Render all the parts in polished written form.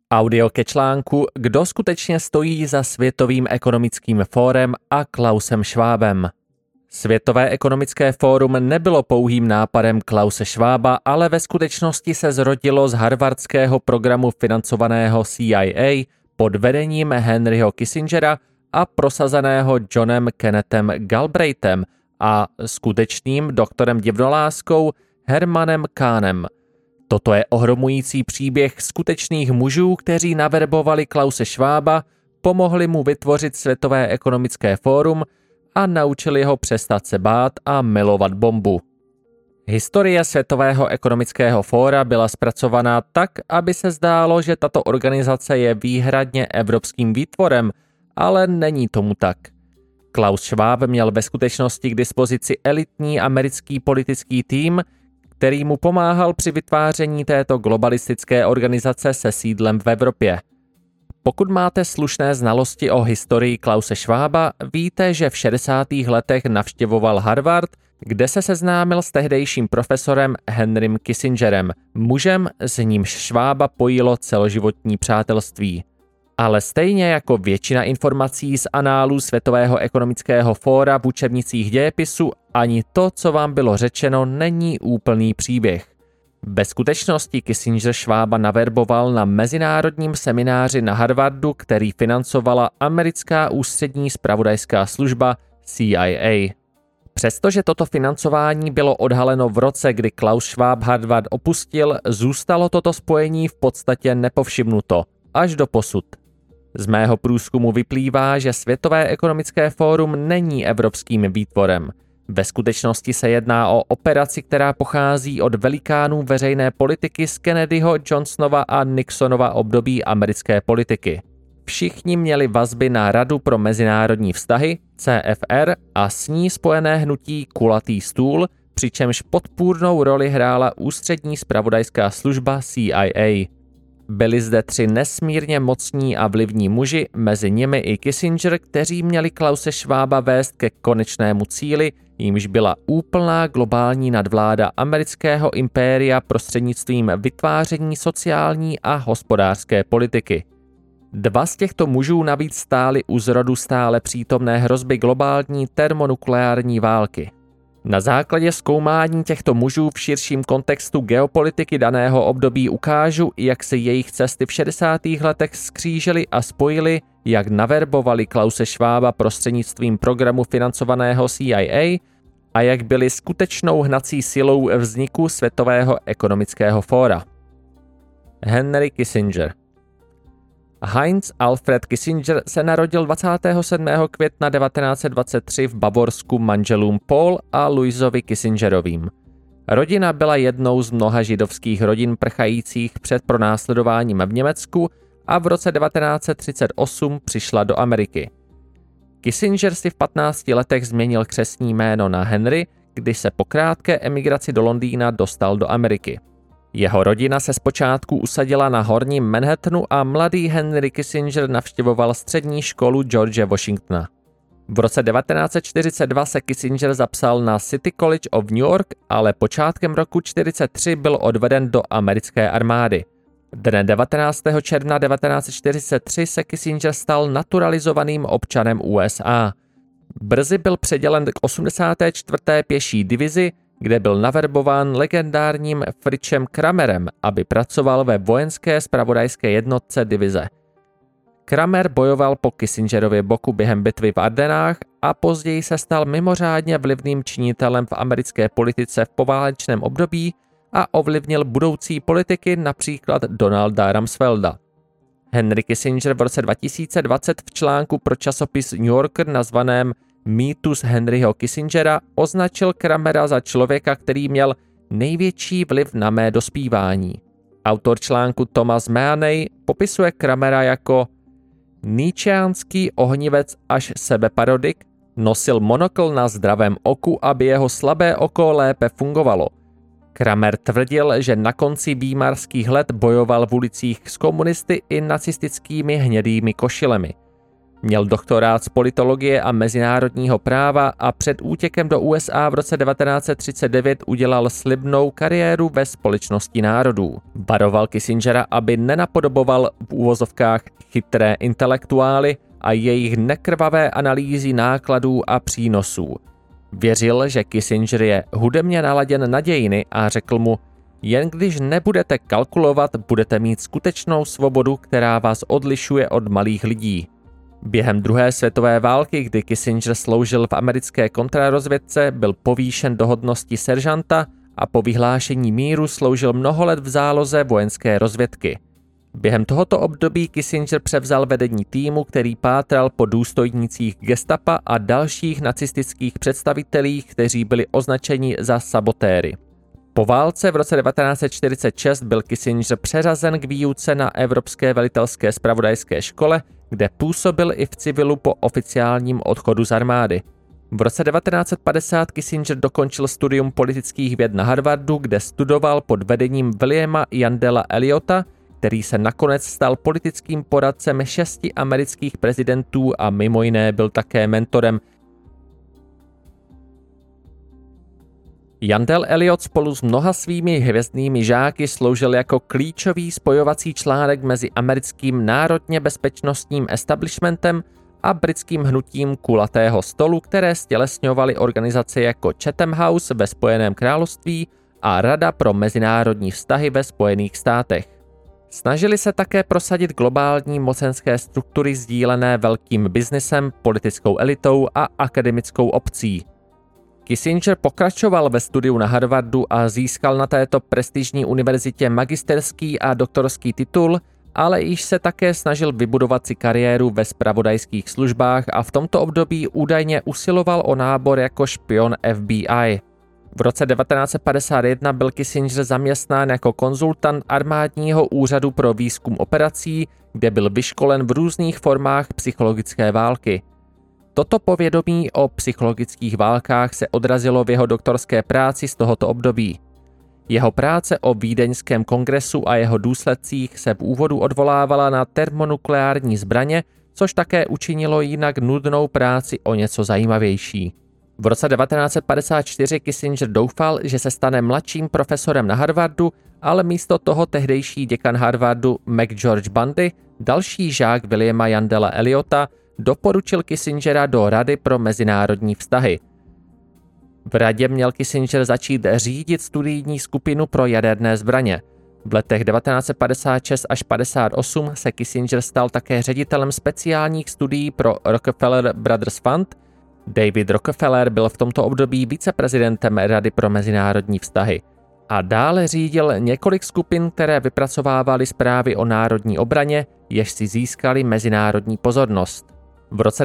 Audio ke článku Kdo skutečně stojí za Světovým ekonomickým fórem a Klausem Schwabem. Světové ekonomické fórum nebylo pouhým nápadem Klause Schwaba, ale ve skutečnosti se zrodilo z harvardského programu financovaného CIA pod vedením Henryho Kissingera a prosazeného Johnem Kennethem Galbraithem a skutečným doktorem divnoláskou Hermanem Kahnem. Toto je ohromující příběh skutečných mužů, kteří naverbovali Klause Schwaba, pomohli mu vytvořit Světové ekonomické fórum a naučili ho přestat se bát a milovat bombu. Historie Světového ekonomického fóra byla zpracovaná tak, aby se zdálo, že tato organizace je výhradně evropským výtvorem, ale není tomu tak. Klaus Schwab měl ve skutečnosti k dispozici elitní americký politický tým, který mu pomáhal při vytváření této globalistické organizace se sídlem v Evropě. Pokud máte slušné znalosti o historii Klause Schwaba, víte, že v 60. letech navštěvoval Harvard, kde se seznámil s tehdejším profesorem Henrym Kissingerem, mužem, s nímž Schwaba pojilo celoživotní přátelství. Ale stejně jako většina informací z análů Světového ekonomického fóra v učebnicích dějepisu, ani to, co vám bylo řečeno, není úplný příběh. Ve skutečnosti Kissinger Schwaba naverboval na mezinárodním semináři na Harvardu, který financovala americká ústřední zpravodajská služba CIA. Přestože toto financování bylo odhaleno v roce, kdy Klaus Schwab Harvard opustil, zůstalo toto spojení v podstatě nepovšimnuto, až do posud. Z mého průzkumu vyplývá, že Světové ekonomické fórum není evropským výtvorem. Ve skutečnosti se jedná o operaci, která pochází od velikánů veřejné politiky z Kennedyho, Johnsonova a Nixonova období americké politiky. Všichni měli vazby na Radu pro mezinárodní vztahy, CFR, a s ní spojené hnutí Kulatý stůl, přičemž podpůrnou roli hrála ústřední zpravodajská služba CIA. Byli zde 3 nesmírně mocní a vlivní muži, mezi nimi i Kissinger, kteří měli Klause Schwaba vést ke konečnému cíli, jímž byla úplná globální nadvláda amerického impéria prostřednictvím vytváření sociální a hospodářské politiky. 2 z těchto mužů navíc stáli u zrodu stále přítomné hrozby globální termonukleární války. Na základě zkoumání těchto mužů v širším kontextu geopolitiky daného období ukážu, jak se jejich cesty v 60. letech skřížily a spojily, jak naverbovali Klause Schwaba prostřednictvím programu financovaného CIA a jak byli skutečnou hnací silou vzniku Světového ekonomického fóra. Henry Kissinger. Heinz Alfred Kissinger se narodil 27. května 1923 v Bavorsku manželům Paul a Louisovi Kissingerovým. Rodina byla jednou z mnoha židovských rodin prchajících před pronásledováním v Německu a v roce 1938 přišla do Ameriky. Kissinger si v 15 letech změnil křestní jméno na Henry, když se po krátké emigraci do Londýna dostal do Ameriky. Jeho rodina se zpočátku usadila na horním Manhattanu a mladý Henry Kissinger navštěvoval střední školu George Washingtona. V roce 1942 se Kissinger zapsal na City College of New York, ale počátkem roku 1943 byl odveden do americké armády. Dne 19. června 1943 se Kissinger stal naturalizovaným občanem USA. Brzy byl předělen k 84. pěší divizi, kde byl naverbován legendárním Fritchem Kramerem, aby pracoval ve vojenské zpravodajské jednotce divize. Kramer bojoval po Kissingerově boku během bitvy v Ardenách a později se stal mimořádně vlivným činitelem v americké politice v poválečném období a ovlivnil budoucí politiky, například Donalda Rumsfelda. Henry Kissinger v roce 2020 v článku pro časopis New Yorker nazvaném Mýtus Henryho Kissingera označil Kramera za člověka, který měl největší vliv na mé dospívání. Autor článku Thomas Meaney popisuje Kramera jako nietzscheánský ohnivec až sebeparodik, nosil monokl na zdravém oku, aby jeho slabé oko lépe fungovalo. Kramer tvrdil, že na konci výmarských let bojoval v ulicích s komunisty i nacistickými hnědými košilemi. Měl doktorát z politologie a mezinárodního práva a před útěkem do USA v roce 1939 udělal slibnou kariéru ve Společnosti národů. Varoval Kissingera, aby nenapodoboval v úvozovkách chytré intelektuály a jejich nekrvavé analýzy nákladů a přínosů. Věřil, že Kissinger je hudebně naladěn na dějiny a řekl mu: jen když nebudete kalkulovat, budete mít skutečnou svobodu, která vás odlišuje od malých lidí. Během druhé světové války, kdy Kissinger sloužil v americké kontrarozvědce, byl povýšen do hodnosti seržanta a po vyhlášení míru sloužil mnoho let v záloze vojenské rozvědky. Během tohoto období Kissinger převzal vedení týmu, který pátral po důstojnících gestapa a dalších nacistických představitelích, kteří byli označeni za sabotéry. Po válce v roce 1946 byl Kissinger přeřazen k výuce na Evropské velitelské zpravodajské škole, kde působil i v civilu po oficiálním odchodu z armády. V roce 1950 Kissinger dokončil studium politických věd na Harvardu, kde studoval pod vedením Williama Yandela Elliota, který se nakonec stal politickým poradcem 6 amerických prezidentů a mimo jiné byl také mentorem. Yandel Elliot spolu s mnoha svými hvězdnými žáky sloužil jako klíčový spojovací článek mezi americkým národně bezpečnostním establishmentem a britským hnutím kulatého stolu, které stělesňovaly organizace jako Chatham House ve Spojeném království a Rada pro mezinárodní vztahy ve Spojených státech. Snažili se také prosadit globální mocenské struktury sdílené velkým biznesem, politickou elitou a akademickou obcí. Kissinger pokračoval ve studiu na Harvardu a získal na této prestižní univerzitě magisterský a doktorský titul, ale již se také snažil vybudovat si kariéru ve zpravodajských službách a v tomto období údajně usiloval o nábor jako špion FBI. V roce 1951 byl Kissinger zaměstnán jako konzultant armádního úřadu pro výzkum operací, kde byl vyškolen v různých formách psychologické války. Toto povědomí o psychologických válkách se odrazilo v jeho doktorské práci z tohoto období. Jeho práce o Vídeňském kongresu a jeho důsledcích se v úvodu odvolávala na termonukleární zbraně, což také učinilo jinak nudnou práci o něco zajímavější. V roce 1954 Kissinger doufal, že se stane mladším profesorem na Harvardu, ale místo toho tehdejší děkan Harvardu McGeorge Bundy, další žák Williama Yandela Elliota, doporučil Kissingera do Rady pro mezinárodní vztahy. V radě měl Kissinger začít řídit studijní skupinu pro jaderné zbraně. V letech 1956 až 58 se Kissinger stal také ředitelem speciálních studií pro Rockefeller Brothers Fund. David Rockefeller byl v tomto období viceprezidentem Rady pro mezinárodní vztahy a dále řídil několik skupin, které vypracovávaly zprávy o národní obraně, jež si získaly mezinárodní pozornost. V roce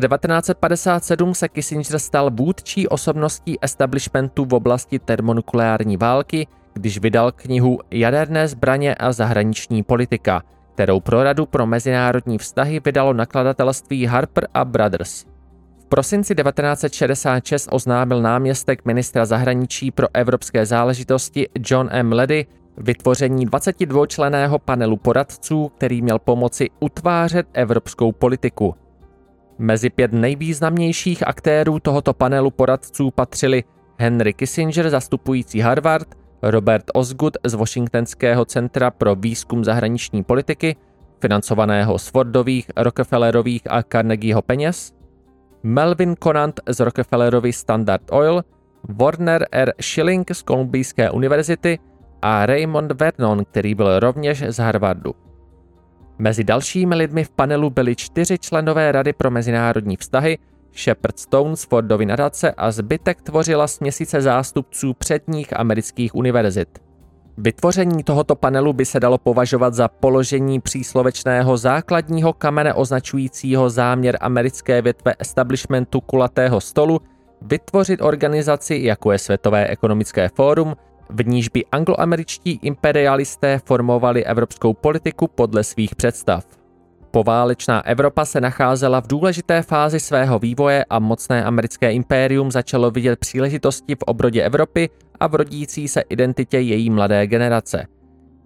1957 se Kissinger stal vůdčí osobností establishmentu v oblasti termonukleární války, když vydal knihu Jaderné zbraně a zahraniční politika, kterou pro Radu pro mezinárodní vztahy vydalo nakladatelství Harper a Brothers. V prosinci 1966 oznámil náměstek ministra zahraničí pro evropské záležitosti John M. Ledy vytvoření 22členného panelu poradců, který měl pomoci utvářet evropskou politiku. Mezi 5 nejvýznamnějších aktérů tohoto panelu poradců patřili Henry Kissinger, zastupující Harvard, Robert Osgood z Washingtonského centra pro výzkum zahraniční politiky, financovaného z Fordových, Rockefellerových a Carnegieho peněz, Melvin Conant z Rockefellerovy Standard Oil, Warner R. Schilling z Kolumbijské univerzity a Raymond Vernon, který byl rovněž z Harvardu. Mezi dalšími lidmi v panelu byli 4 členové Rady pro mezinárodní vztahy, Shepard Stone z Fordovy nadace a zbytek tvořila směsice zástupců předních amerických univerzit. Vytvoření tohoto panelu by se dalo považovat za položení příslovečného základního kamene označujícího záměr americké větve establishmentu kulatého stolu vytvořit organizaci, jako je Světové ekonomické fórum, v níž by angloameričtí imperialisté formovali evropskou politiku podle svých představ. Poválečná Evropa se nacházela v důležité fázi svého vývoje a mocné americké impérium začalo vidět příležitosti v obrodě Evropy a v rodící se identitě její mladé generace.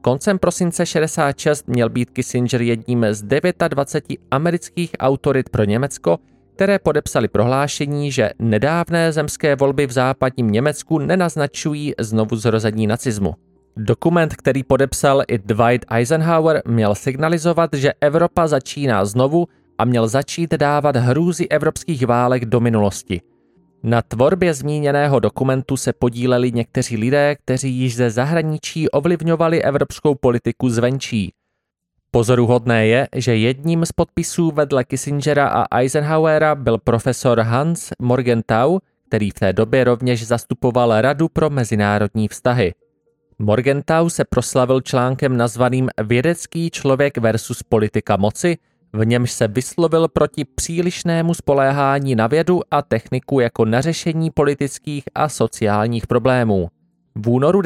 Koncem prosince 66 měl být Kissinger jedním z 29 amerických autorit pro Německo, které podepsali prohlášení, že nedávné zemské volby v západním Německu nenaznačují znovu zrození nacismu. Dokument, který podepsal i Dwight Eisenhower, měl signalizovat, že Evropa začíná znovu a měl začít dávat hrůzy evropských válek do minulosti. Na tvorbě zmíněného dokumentu se podíleli někteří lidé, kteří již ze zahraničí ovlivňovali evropskou politiku zvenčí. Pozoruhodné je, že jedním z podpisů vedle Kissingera a Eisenhowera byl profesor Hans Morgenthau, který v té době rovněž zastupoval Radu pro mezinárodní vztahy. Morgenthau se proslavil článkem nazvaným Vědecký člověk versus politika moci, v němž se vyslovil proti přílišnému spoléhání na vědu a techniku jako na řešení politických a sociálních problémů. V únoru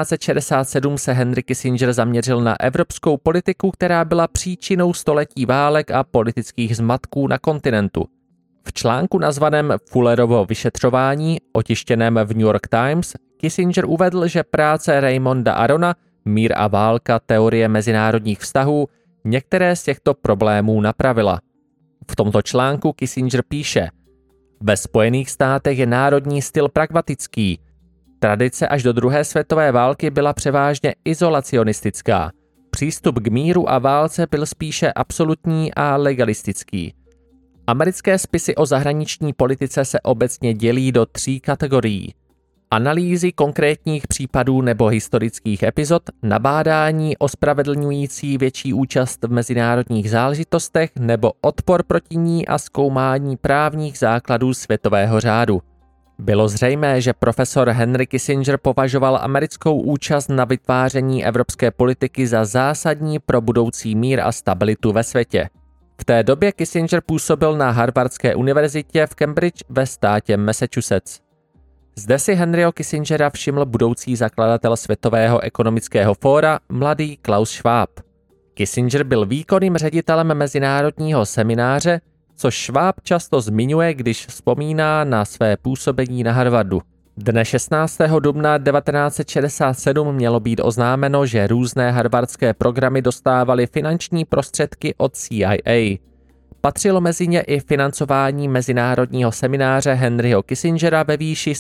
1967 se Henry Kissinger zaměřil na evropskou politiku, která byla příčinou století válek a politických zmatků na kontinentu. V článku nazvaném Fullerovo vyšetřování, otištěném v New York Times, Kissinger uvedl, že práce Raymonda Arona, Mír a válka, teorie mezinárodních vztahů, některé z těchto problémů napravila. V tomto článku Kissinger píše: Ve Spojených státech je národní styl pragmatický. Tradice až do druhé světové války byla převážně izolacionistická. Přístup k míru a válce byl spíše absolutní a legalistický. Americké spisy o zahraniční politice se obecně dělí do 3 kategorií. Analýzy konkrétních případů nebo historických epizod, nabádání ospravedlňující větší účast v mezinárodních záležitostech nebo odpor proti ní a zkoumání právních základů světového řádu. Bylo zřejmé, že profesor Henry Kissinger považoval americkou účast na vytváření evropské politiky za zásadní pro budoucí mír a stabilitu ve světě. V té době Kissinger působil na Harvardské univerzitě v Cambridge ve státě Massachusetts. Zde si Henryho Kissingera všiml budoucí zakladatel Světového ekonomického fóra, mladý Klaus Schwab. Kissinger byl výkonným ředitelem mezinárodního semináře, což Schwab často zmiňuje, když vzpomíná na své působení na Harvardu. Dne 16. dubna 1967 mělo být oznámeno, že různé harvardské programy dostávaly finanční prostředky od CIA. Patřilo mezi ně i financování mezinárodního semináře Henryho Kissingera ve výši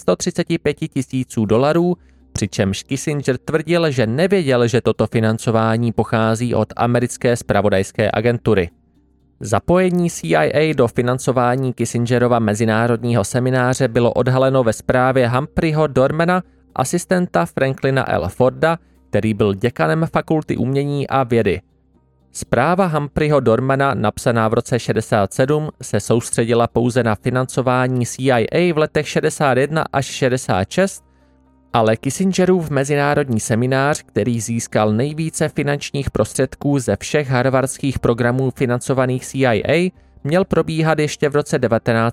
$135,000, přičemž Kissinger tvrdil, že nevěděl, že toto financování pochází od americké zpravodajské agentury. Zapojení CIA do financování Kissingerova mezinárodního semináře bylo odhaleno ve zprávě Humphreyho Dormana, asistenta Franklina L. Forda, který byl děkanem Fakulty umění a vědy. Zpráva Humphreyho Dormana, napsaná v roce 67, se soustředila pouze na financování CIA v letech 61 až 66, ale Kissingerův mezinárodní seminář, který získal nejvíce finančních prostředků ze všech harvardských programů financovaných CIA, měl probíhat ještě v roce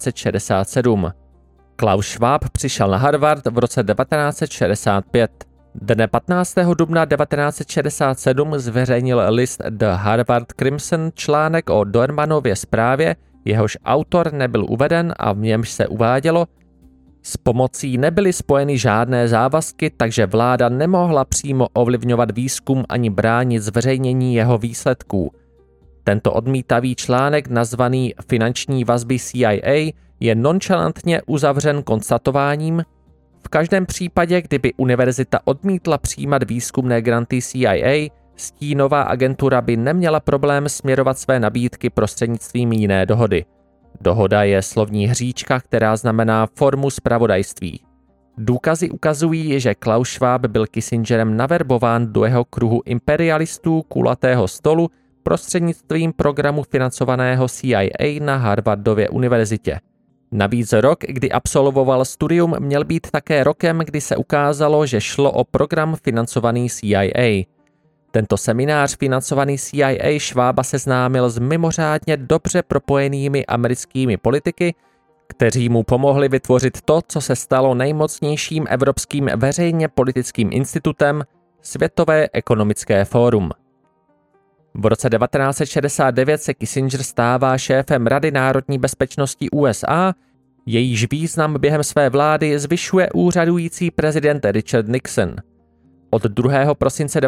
1967. Klaus Schwab přišel na Harvard v roce 1965. Dne 15. dubna 1967 zveřejnil list The Harvard Crimson článek o Dormanově zprávě, jehož autor nebyl uveden a v němž se uvádělo: s pomocí nebyly spojeny žádné závazky, takže vláda nemohla přímo ovlivňovat výzkum ani bránit zveřejnění jeho výsledků. Tento odmítavý článek nazvaný Finanční vazby CIA je nonchalantně uzavřen konstatováním: v každém případě, kdyby univerzita odmítla přijímat výzkumné granty CIA, stínová agentura by neměla problém směrovat své nabídky prostřednictvím jiné dohody. Dohoda je slovní hříčka, která znamená formu zpravodajství. Důkazy ukazují, že Klaus Schwab byl Kissingerem naverbován do jeho kruhu imperialistů kulatého stolu prostřednictvím programu financovaného CIA na Harvardově univerzitě. Navíc rok, kdy absolvoval studium, měl být také rokem, kdy se ukázalo, že šlo o program financovaný CIA. Tento seminář financovaný CIA Schwaba seznámil s mimořádně dobře propojenými americkými politiky, kteří mu pomohli vytvořit to, co se stalo nejmocnějším evropským veřejně politickým institutem, Světové ekonomické fórum. V roce 1969 se Kissinger stává šéfem Rady národní bezpečnosti USA, jejíž význam během své vlády zvyšuje úřadující prezident Richard Nixon. Od 2. prosince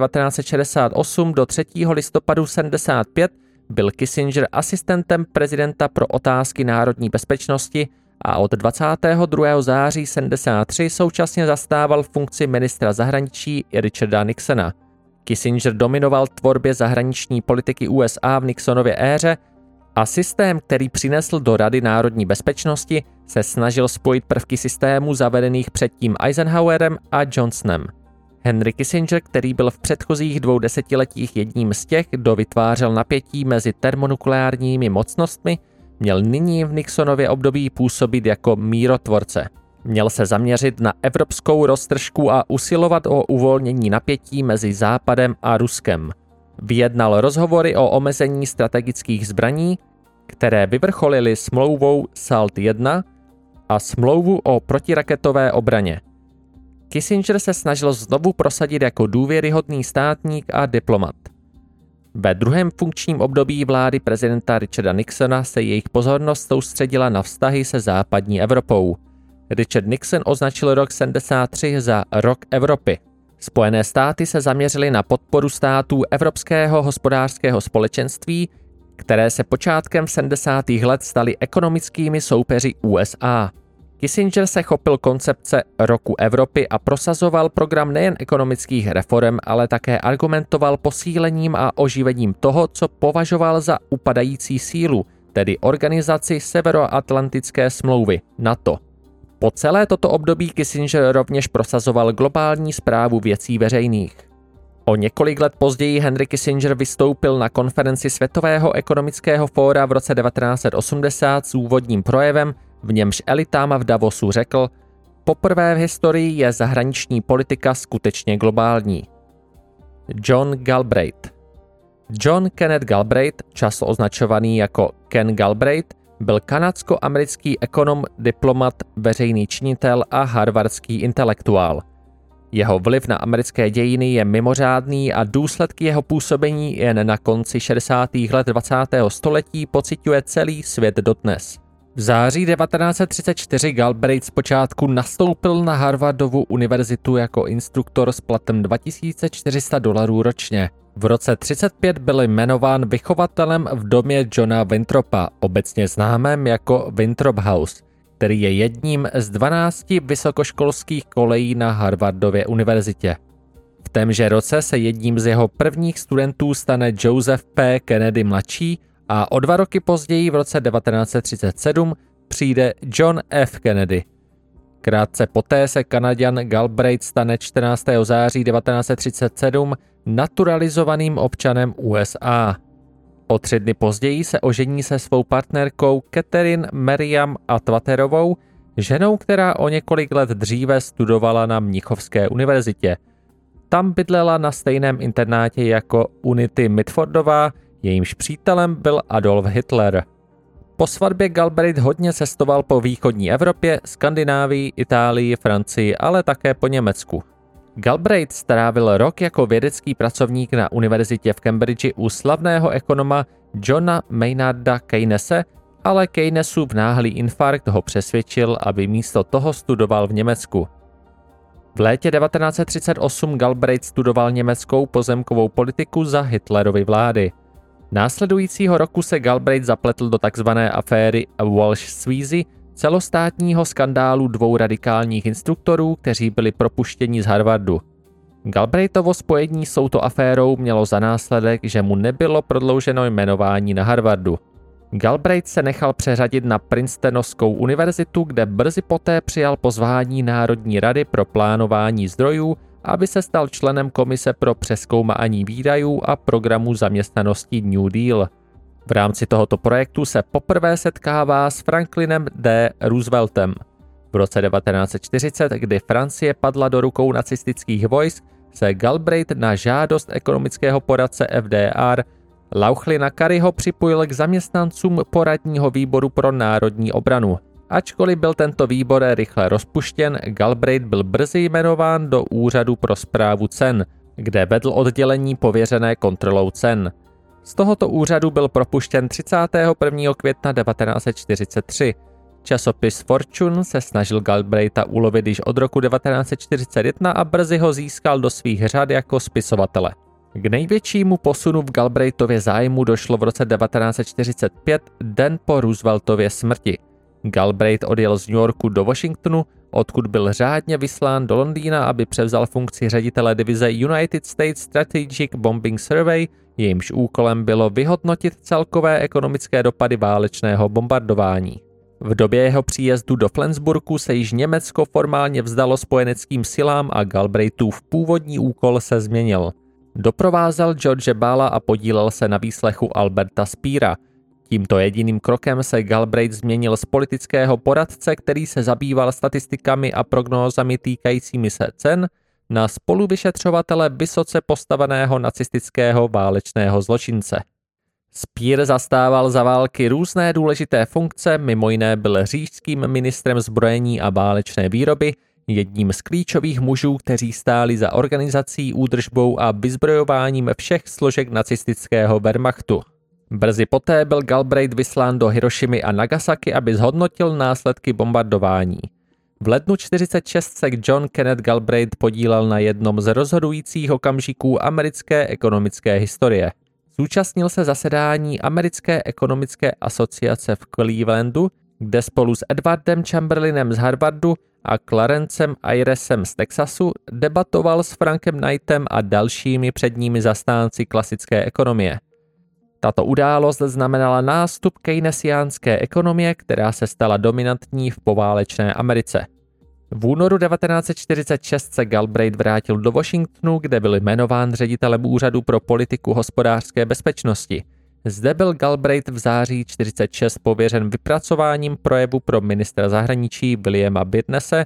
1968 do 3. listopadu 1975 byl Kissinger asistentem prezidenta pro otázky národní bezpečnosti a od 22. září 1973 současně zastával funkci ministra zahraničí Richarda Nixona. Kissinger dominoval tvorbě zahraniční politiky USA v Nixonově éře a systém, který přinesl do Rady národní bezpečnosti, se snažil spojit prvky systému zavedených předtím Eisenhowerem a Johnsonem. Henry Kissinger, který byl v předchozích 2 desetiletích jedním z těch, kdo vytvářel napětí mezi termonukleárními mocnostmi, měl nyní v Nixonově období působit jako mírotvorce. Měl se zaměřit na evropskou roztržku a usilovat o uvolnění napětí mezi Západem a Ruskem. Vyjednal rozhovory o omezení strategických zbraní, které vyvrcholily smlouvou SALT I a smlouvu o protiraketové obraně. Kissinger se snažil znovu prosadit jako důvěryhodný státník a diplomat. Ve druhém funkčním období vlády prezidenta Richarda Nixona se jejich pozornost soustředila na vztahy se západní Evropou. Richard Nixon označil rok 1973 za rok Evropy. Spojené státy se zaměřily na podporu států Evropského hospodářského společenství, které se počátkem 70. let staly ekonomickými soupeři USA. Kissinger se chopil koncepce roku Evropy a prosazoval program nejen ekonomických reforem, ale také argumentoval posílením a oživením toho, co považoval za upadající sílu, tedy organizaci Severoatlantické smlouvy, NATO. Po celé toto období Kissinger rovněž prosazoval globální správu věcí veřejných. O několik let později Henry Kissinger vystoupil na konferenci Světového ekonomického fóra v roce 1980 s úvodním projevem, v němž elitám v Davosu řekl: poprvé v historii je zahraniční politika skutečně globální. John Galbraith. John Kenneth Galbraith, často označovaný jako Ken Galbraith, byl kanadsko-americký ekonom, diplomat, veřejný činitel a harvardský intelektuál. Jeho vliv na americké dějiny je mimořádný a důsledky jeho působení jen na konci 60. let 20. století pociťuje celý svět dodnes. V září 1934 Galbraith zpočátku nastoupil na Harvardovu univerzitu jako instruktor s platem $2400 ročně. V roce 1935 byl jmenován vychovatelem v domě Johna Winthropa, obecně známém jako Winthrop House, který je jedním z 12 vysokoškolských kolejí na Harvardově univerzitě. V témže roce se jedním z jeho prvních studentů stane Joseph P. Kennedy mladší a o 2 roky později v roce 1937 přijde John F. Kennedy. Krátce poté se Kanaďan Galbraith stane 14. září 1937 naturalizovaným občanem USA. O 3 dny později se ožení se svou partnerkou Catherine Miriam Atwaterovou, ženou, která o několik let dříve studovala na Mnichovské univerzitě. Tam bydlela na stejném internátě jako Unity Mitfordová, jejímž přítelem byl Adolf Hitler. Po svatbě Galbraith hodně cestoval po východní Evropě, Skandinávii, Itálii, Francii, ale také po Německu. Galbraith strávil rok jako vědecký pracovník na univerzitě v Cambridge u slavného ekonoma Johna Maynarda Keynese, ale Keynesův náhlý infarkt ho přesvědčil, aby místo toho studoval v Německu. V létě 1938 Galbraith studoval německou pozemkovou politiku za Hitlerovy vlády. Následujícího roku se Galbraith zapletl do tzv. Aféry Walsh-Sweezy, celostátního skandálu 2 radikálních instruktorů, kteří byli propuštěni z Harvardu. Galbraithovo spojení s touto aférou mělo za následek, že mu nebylo prodlouženo jmenování na Harvardu. Galbraith se nechal přeřadit na Princetonovskou univerzitu, kde brzy poté přijal pozvání Národní rady pro plánování zdrojů, aby se stal členem komise pro přezkoumání výdajů a programu zaměstnanosti New Deal. V rámci tohoto projektu se poprvé setkává s Franklinem D. Rooseveltem. V roce 1940, kdy Francie padla do rukou nacistických vojsk, se Galbraith na žádost ekonomického poradce FDR Lauchlina Curryho připojil k zaměstnancům poradního výboru pro národní obranu. Ačkoliv byl tento výbor rychle rozpuštěn, Galbraith byl brzy jmenován do Úřadu pro správu cen, kde vedl oddělení pověřené kontrolou cen. Z tohoto úřadu byl propuštěn 31. května 1943. Časopis Fortune se snažil Galbraitha ulovit již od roku 1941 a brzy ho získal do svých řad jako spisovatele. K největšímu posunu v Galbraithově zájmu došlo v roce 1945, den po Rooseveltově smrti. Galbraith odjel z New Yorku do Washingtonu, odkud byl řádně vyslán do Londýna, aby převzal funkci ředitele divize United States Strategic Bombing Survey, jejímž úkolem bylo vyhodnotit celkové ekonomické dopady válečného bombardování. V době jeho příjezdu do Flensburgu se již Německo formálně vzdalo spojeneckým silám a Galbraithův původní úkol se změnil. Doprovázel George Balla a podílel se na výslechu Alberta Speera. Tímto jediným krokem se Galbraith změnil z politického poradce, který se zabýval statistikami a prognózami týkajícími se cen, na spoluvyšetřovatele vysoce postaveného nacistického válečného zločince. Speer zastával za války různé důležité funkce, mimo jiné byl říšským ministrem zbrojení a válečné výroby, jedním z klíčových mužů, kteří stáli za organizací, údržbou a vyzbrojováním všech složek nacistického Wehrmachtu. Brzy poté byl Galbraith vyslán do Hirošimy a Nagasaki, aby zhodnotil následky bombardování. V lednu 1946 se John Kenneth Galbraith podílel na jednom z rozhodujících okamžiků americké ekonomické historie. Zúčastnil se zasedání Americké ekonomické asociace v Clevelandu, kde spolu s Edwardem Chamberlainem z Harvardu a Clarencem Ayresem z Texasu debatoval s Frankem Knightem a dalšími předními zastánci klasické ekonomie. Tato událost znamenala nástup keynesiánské ekonomie, která se stala dominantní v poválečné Americe. V únoru 1946 se Galbraith vrátil do Washingtonu, kde byl jmenován ředitelem Úřadu pro politiku hospodářské bezpečnosti. Zde byl Galbraith v září 1946 pověřen vypracováním projevu pro ministra zahraničí Williama Birnese,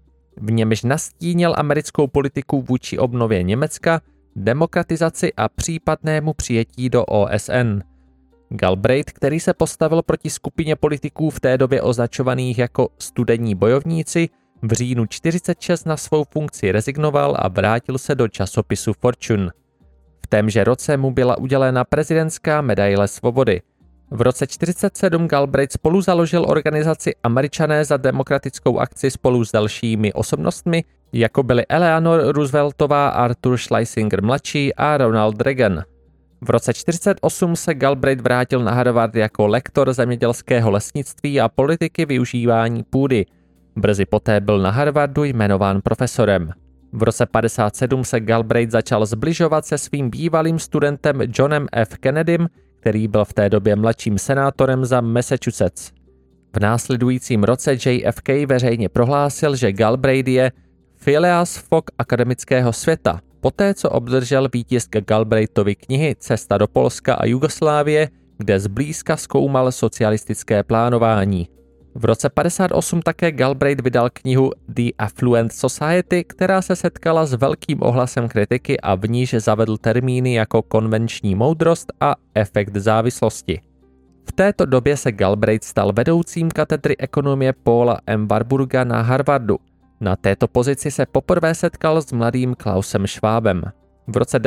v němž nastínil americkou politiku vůči obnově Německa, demokratizaci a případnému přijetí do OSN. Galbraith, který se postavil proti skupině politiků v té době označovaných jako studení bojovníci, v říjnu 1946 na svou funkci rezignoval a vrátil se do časopisu Fortune. V témže roce mu byla udělena prezidentská medaile svobody. V roce 1947 Galbraith spolu založil organizaci Američané za demokratickou akci spolu s dalšími osobnostmi, jako byly Eleanor Rooseveltová, Arthur Schlesinger mladší a Ronald Reagan. V roce 1948 se Galbraith vrátil na Harvard jako lektor zemědělského lesnictví a politiky využívání půdy. Brzy poté byl na Harvardu jmenován profesorem. V roce 1957 se Galbraith začal zbližovat se svým bývalým studentem Johnem F. Kennedym, který byl v té době mladším senátorem za Massachusetts. V následujícím roce JFK veřejně prohlásil, že Galbraith je Phileas Fogg akademického světa, poté co obdržel výtisk Galbraithovy knihy Cesta do Polska a Jugoslávie, kde zblízka zkoumal socialistické plánování. V roce 1958 také Galbraith vydal knihu The Affluent Society, která se setkala s velkým ohlasem kritiky a v níž zavedl termíny jako konvenční moudrost a efekt závislosti. V této době se Galbraith stal vedoucím katedry ekonomie Paula M. Warburga na Harvardu. Na této pozici se poprvé setkal s mladým Klausem Schwabem. V roce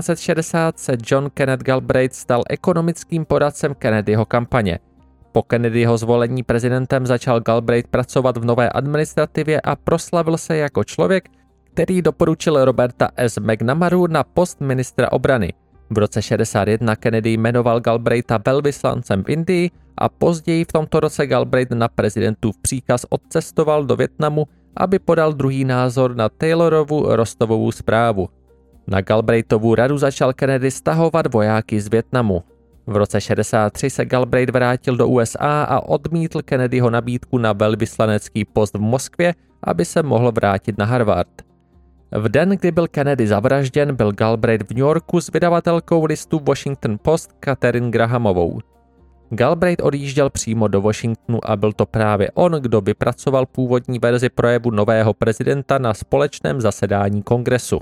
1960 se John Kenneth Galbraith stal ekonomickým poradcem Kennedyho kampaně. Po Kennedyho zvolení prezidentem začal Galbraith pracovat v nové administrativě a proslavil se jako člověk, který doporučil Roberta S. McNamaru na post ministra obrany. V roce 1961 Kennedy jmenoval Galbraitha velvyslancem v Indii a později v tomto roce Galbraith na prezidentův příkaz odcestoval do Vietnamu, aby podal druhý názor na Taylorovu Rostovovu zprávu. Na Galbraithovu radu začal Kennedy stahovat vojáky z Vietnamu. V roce 1963 se Galbraith vrátil do USA a odmítl Kennedyho nabídku na velvyslanecký post v Moskvě, aby se mohl vrátit na Harvard. V den, kdy byl Kennedy zavražděn, byl Galbraith v New Yorku s vydavatelkou listu Washington Post Catherine Grahamovou. Galbraith odjížděl přímo do Washingtonu a byl to právě on, kdo vypracoval původní verzi projevu nového prezidenta na společném zasedání kongresu.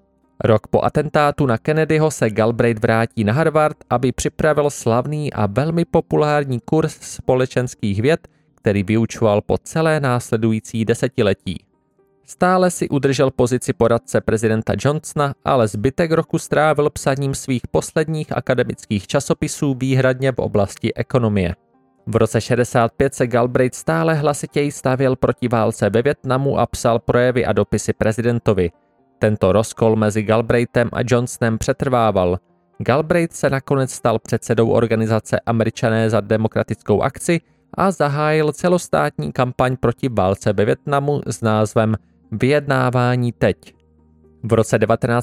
Rok po atentátu na Kennedyho se Galbraith vrátí na Harvard, aby připravil slavný a velmi populární kurz společenských věd, který vyučoval po celé následující desetiletí. Stále si udržel pozici poradce prezidenta Johnsona, ale zbytek roku strávil psaním svých posledních akademických časopisů výhradně v oblasti ekonomie. V roce 65 se Galbraith stále hlasitěji stavěl proti válce ve Vietnamu a psal projevy a dopisy prezidentovi. Tento rozkol mezi Galbraithem a Johnsonem přetrvával. Galbraith se nakonec stal předsedou organizace Američané za demokratickou akci a zahájil celostátní kampaň proti válce ve Vietnamu s názvem Vyjednávání teď. V roce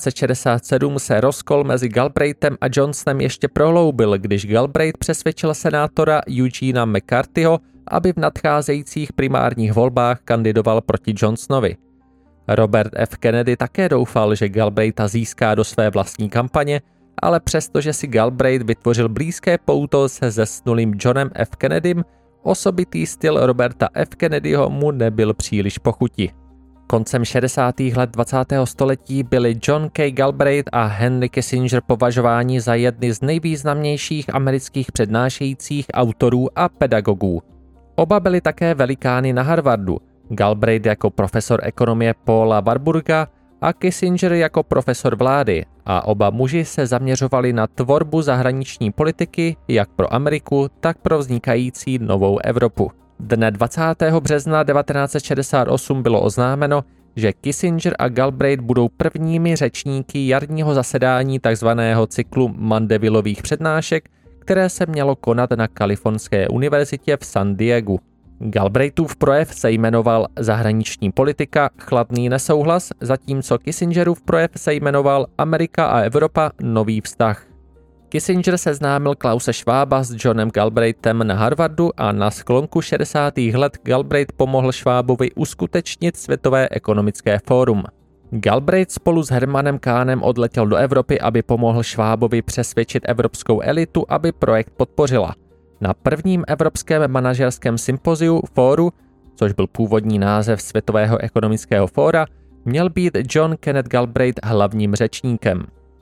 1967 se rozkol mezi Galbraithem a Johnsonem ještě prohloubil, když Galbraith přesvědčil senátora Eugena McCarthyho, aby v nadcházejících primárních volbách kandidoval proti Johnsonovi. Robert F. Kennedy také doufal, že Galbraitha získá do své vlastní kampaně, ale přestože si Galbraith vytvořil blízké pouto se zesnulým Johnem F. Kennedym, osobitý styl Roberta F. Kennedyho mu nebyl příliš po chuti. Koncem 60. let 20. století byli John K. Galbraith a Henry Kissinger považováni za jedny z nejvýznamnějších amerických přednášejících autorů a pedagogů. Oba byli také velikány na Harvardu, Galbraith jako profesor ekonomie Paula Warburga a Kissinger jako profesor vlády, a oba muži se zaměřovali na tvorbu zahraniční politiky jak pro Ameriku, tak pro vznikající novou Evropu. Dne 20. března 1968 bylo oznámeno, že Kissinger a Galbraith budou prvními řečníky jarního zasedání tzv. Cyklu Mandevillových přednášek, které se mělo konat na Kalifornské univerzitě v San Diegu. Galbraithův projev se jmenoval Zahraniční politika, chladný nesouhlas, zatímco Kissingerův projev se jmenoval Amerika a Evropa, nový vztah. Kissinger seznámil Klause Schwaba s Johnem Galbraithem na Harvardu a na sklonku 60. let Galbraith pomohl Schwabovi uskutečnit Světové ekonomické fórum. Galbraith spolu s Hermanem Kahnem odletěl do Evropy, aby pomohl Schwabovi přesvědčit evropskou elitu, aby projekt podpořila. Na prvním evropském manažerském sympoziu fóru, což byl původní název Světového ekonomického fóra, měl být John Kenneth Galbraith hlavním řečníkem.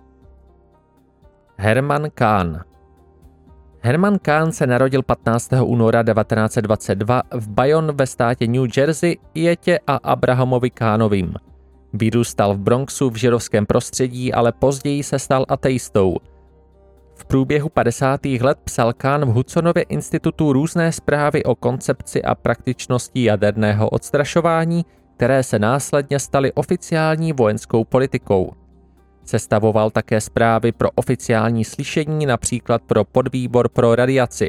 Herman Kahn. Herman Kahn se narodil 15. února 1922 v Bayonne ve státě New Jersey Jetě a Abrahamovi Kahnovým. Vyrůstal v Bronxu v židovském prostředí, ale později se stal ateistou. V průběhu 50. let psal Kahn v Hudsonově institutu různé zprávy o koncepci a praktičnosti jaderného odstrašování, které se následně staly oficiální vojenskou politikou. Sestavoval také zprávy pro oficiální slyšení, například pro podvýbor pro radiaci.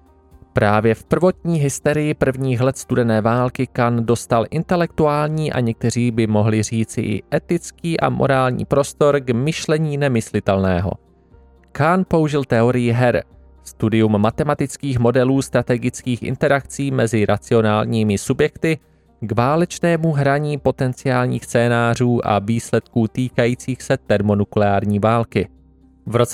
Právě v prvotní hysterii prvních let studené války Kahn dostal intelektuální a někteří by mohli říci i etický a morální prostor k myšlení nemyslitelného. Kahn použil teorii her, studium matematických modelů strategických interakcí mezi racionálními subjekty, k válečnému hraní potenciálních scénářů a výsledků týkajících se termonukleární války. V roce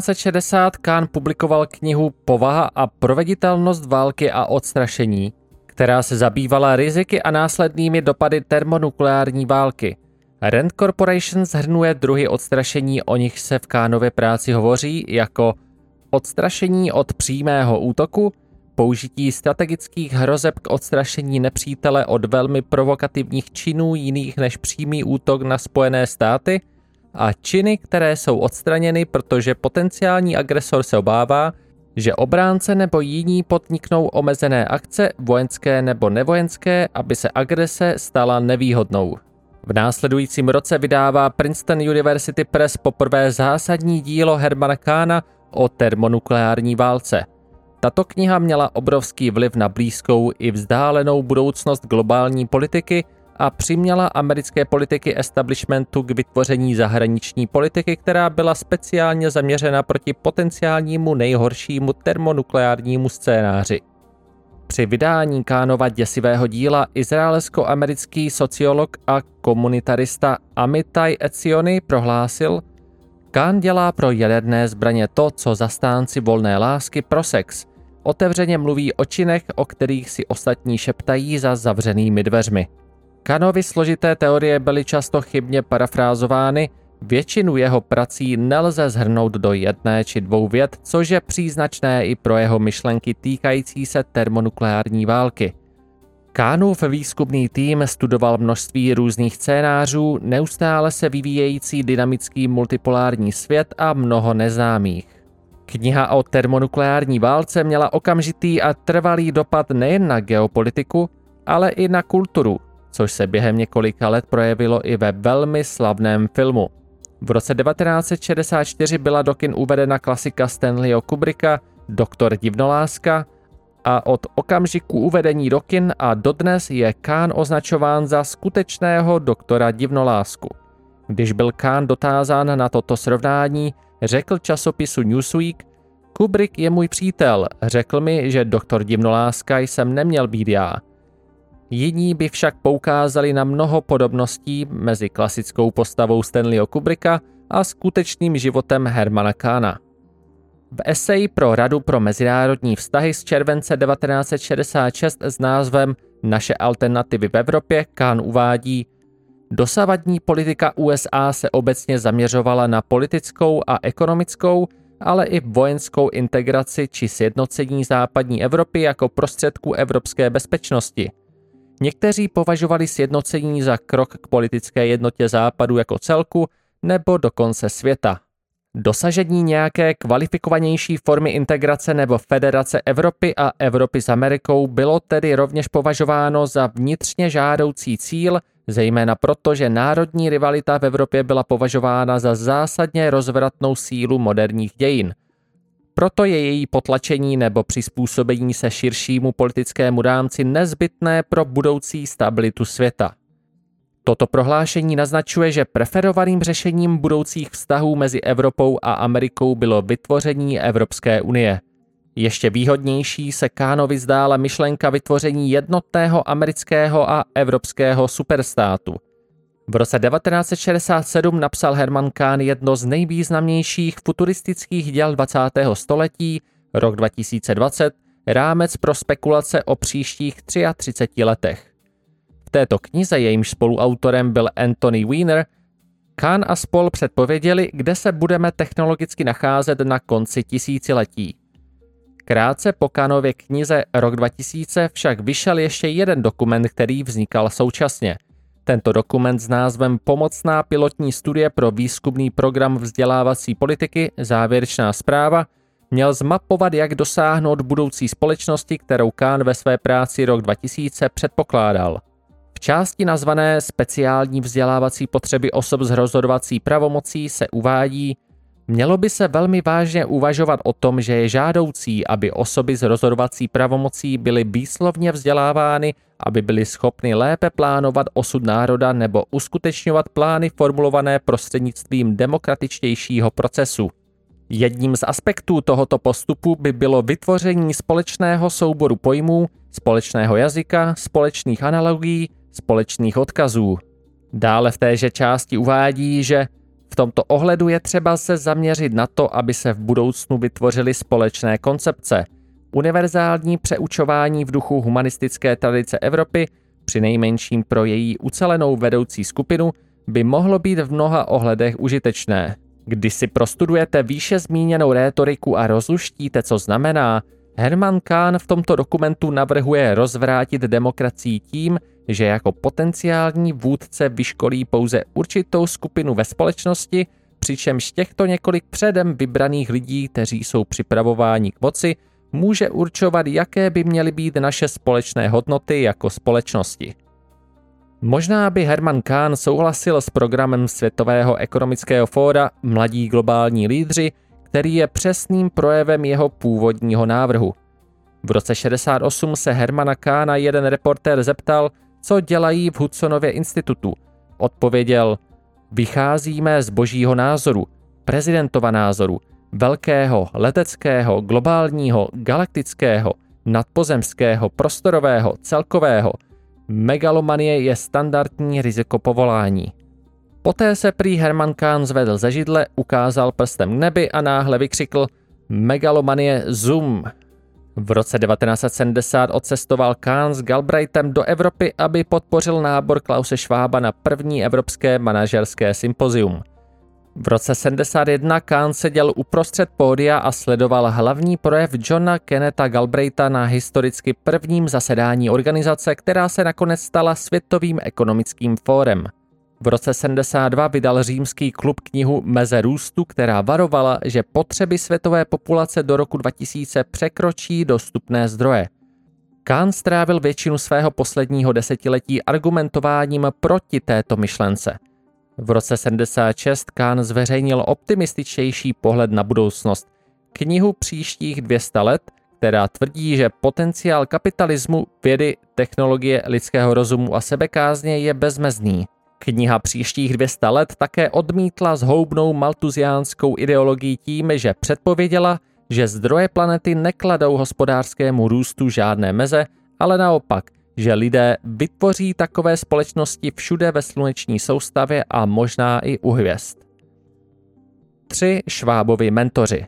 1960 Kahn publikoval knihu Povaha a proveditelnost války a odstrašení, která se zabývala riziky a následnými dopady termonukleární války. Rand Corporation shrnuje druhy odstrašení, o nich se v Kahnově práci hovoří jako odstrašení od přímého útoku, použití strategických hrozeb k odstrašení nepřítele od velmi provokativních činů jiných než přímý útok na Spojené státy a činy, které jsou odstraněny, protože potenciální agresor se obává, že obránce nebo jiní podniknou omezené akce, vojenské nebo nevojenské, aby se agrese stala nevýhodnou. V následujícím roce vydává Princeton University Press poprvé zásadní dílo Hermana Kahna o termonukleární válce. Tato kniha měla obrovský vliv na blízkou i vzdálenou budoucnost globální politiky a přiměla americké politiky establishmentu k vytvoření zahraniční politiky, která byla speciálně zaměřena proti potenciálnímu nejhoršímu termonukleárnímu scénáři. Při vydání Kahnova děsivého díla izraelsko-americký sociolog a komunitarista Amitai Etzioni prohlásil: Kahn dělá pro jaderné zbraně to, co zastánci volné lásky pro sex. Otevřeně mluví o činech, o kterých si ostatní šeptají za zavřenými dveřmi. Kahnovy složité teorie byly často chybně parafrázovány, většinu jeho prací nelze shrnout do jedné či dvou vět, což je příznačné i pro jeho myšlenky týkající se termonukleární války. Kahnův výzkumný tým studoval množství různých scénářů, neustále se vyvíjející dynamický multipolární svět a mnoho neznámých. Kniha o termonukleární válce měla okamžitý a trvalý dopad nejen na geopolitiku, ale i na kulturu, což se během několika let projevilo i ve velmi slavném filmu. V roce 1964 byla do kin uvedena klasika Stanleyho Kubricka Doktor divnoláska a od okamžiku uvedení do kin a dodnes je Khan označován za skutečného doktora divnolásku. Když byl Khan dotázán na toto srovnání, řekl časopisu Newsweek: Kubrick je můj přítel, řekl mi, že doktor divnoláska jsem neměl být já. Jiní by však poukázali na mnoho podobností mezi klasickou postavou Stanleyho Kubricka a skutečným životem Hermana Kahna. V eseji pro Radu pro mezinárodní vztahy z července 1966 s názvem Naše alternativy v Evropě Khan uvádí: Dosavadní politika USA se obecně zaměřovala na politickou a ekonomickou, ale i vojenskou integraci či sjednocení západní Evropy jako prostředku evropské bezpečnosti. Někteří považovali sjednocení za krok k politické jednotě Západu jako celku nebo dokonce světa. Dosažení nějaké kvalifikovanější formy integrace nebo federace Evropy a Evropy s Amerikou bylo tedy rovněž považováno za vnitřně žádoucí cíl, zejména proto, že národní rivalita v Evropě byla považována za zásadně rozvratnou sílu moderních dějin. Proto je její potlačení nebo přizpůsobení se širšímu politickému rámci nezbytné pro budoucí stabilitu světa. Toto prohlášení naznačuje, že preferovaným řešením budoucích vztahů mezi Evropou a Amerikou bylo vytvoření Evropské unie. Ještě výhodnější se Kahnovi zdála myšlenka vytvoření jednotného amerického a evropského superstátu. V roce 1967 napsal Herman Kahn jedno z nejvýznamnějších futuristických děl 20. století, rok 2020, rámec pro spekulace o příštích 33 letech. V této knize, jejímž spoluautorem byl Anthony Weiner, Kahn a spol předpověděli, kde se budeme technologicky nacházet na konci tisíciletí. Krátce po Kahnově knize Rok 2000 však vyšel ještě jeden dokument, který vznikal současně. Tento dokument s názvem Pomocná pilotní studie pro výzkumný program vzdělávací politiky, závěrečná zpráva, měl zmapovat, jak dosáhnout budoucí společnosti, kterou Kahn ve své práci Rok 2000 předpokládal. V části nazvané Speciální vzdělávací potřeby osob s rozhodovací pravomocí se uvádí: Mělo by se velmi vážně uvažovat o tom, že je žádoucí, aby osoby s rozhodovací pravomocí byly výslovně vzdělávány, aby byly schopny lépe plánovat osud národa nebo uskutečňovat plány formulované prostřednictvím demokratičtějšího procesu. Jedním z aspektů tohoto postupu by bylo vytvoření společného souboru pojmů, společného jazyka, společných analogií, společných odkazů. Dále v téže části uvádí, že v tomto ohledu je třeba se zaměřit na to, aby se v budoucnu vytvořily společné koncepce. Univerzální přeučování v duchu humanistické tradice Evropy, přinejmenším pro její ucelenou vedoucí skupinu, by mohlo být v mnoha ohledech užitečné. Když si prostudujete výše zmíněnou rétoriku a rozluštíte, co znamená, Herman Kahn v tomto dokumentu navrhuje rozvrátit demokracii tím, že jako potenciální vůdce vyškolí pouze určitou skupinu ve společnosti, přičemž těchto několik předem vybraných lidí, kteří jsou připravováni k moci, může určovat, jaké by měly být naše společné hodnoty jako společnosti. Možná by Herman Kahn souhlasil s programem Světového ekonomického fóra Mladí globální lídři, který je přesným projevem jeho původního návrhu. V roce 1968 se Hermana Kahna jeden reportér zeptal, co dělají v Hudsonově institutu. Odpověděl: vycházíme z božího názoru, prezidentova názoru, velkého, leteckého, globálního, galaktického, nadpozemského, prostorového, celkového. Megalomanie je standardní riziko povolání. Poté se prý Herman Kahn zvedl ze židle, ukázal prstem k nebi a náhle vykřikl: megalomanie zoom. V roce 1970 odcestoval Kahn s Galbraithem do Evropy, aby podpořil nábor Klause Schwaba na první evropské manažerské sympozium. V roce 1971 Kahn seděl uprostřed pódia a sledoval hlavní projev Johna Kennetha Galbraitha na historicky prvním zasedání organizace, která se nakonec stala Světovým ekonomickým fórem. V roce 72 vydal římský klub knihu Meze růstu, která varovala, že potřeby světové populace do roku 2000 překročí dostupné zdroje. Kahn strávil většinu svého posledního desetiletí argumentováním proti této myšlence. V roce 76 Kahn zveřejnil optimističtější pohled na budoucnost, knihu Příštích 200 let, která tvrdí, že potenciál kapitalismu, vědy, technologie, lidského rozumu a sebekázně je bezmezný. Kniha Příštích 200 let také odmítla zhoubnou maltuziánskou ideologii tím, že předpověděla, že zdroje planety nekladou hospodářskému růstu žádné meze, ale naopak, že lidé vytvoří takové společnosti všude ve sluneční soustavě a možná i u hvězd. 3 Schwabovi mentoři.